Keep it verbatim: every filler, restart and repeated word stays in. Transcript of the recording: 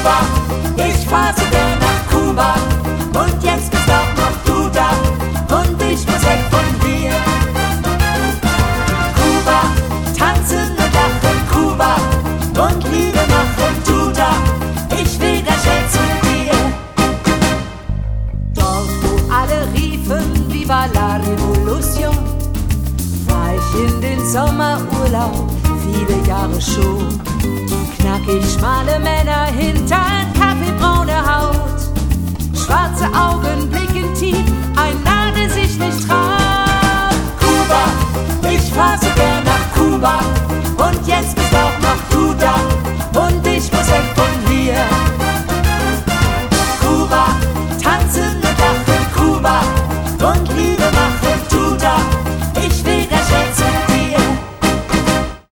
Kuba, ich fahr so gern nach Kuba. Und jetzt bist auch noch du da und ich muss weg von dir. Kuba, tanzen und lachen, Kuba, und Liebe machen, du da, ich will ganz schnell zu dir. Dort, wo alle riefen, Viva la Revolution, war ich in den Sommerurlaub, viele Jahre schon. Knackig schmale Männer, Hintern, kaffeebraune Haut, schwarze Augen, Blick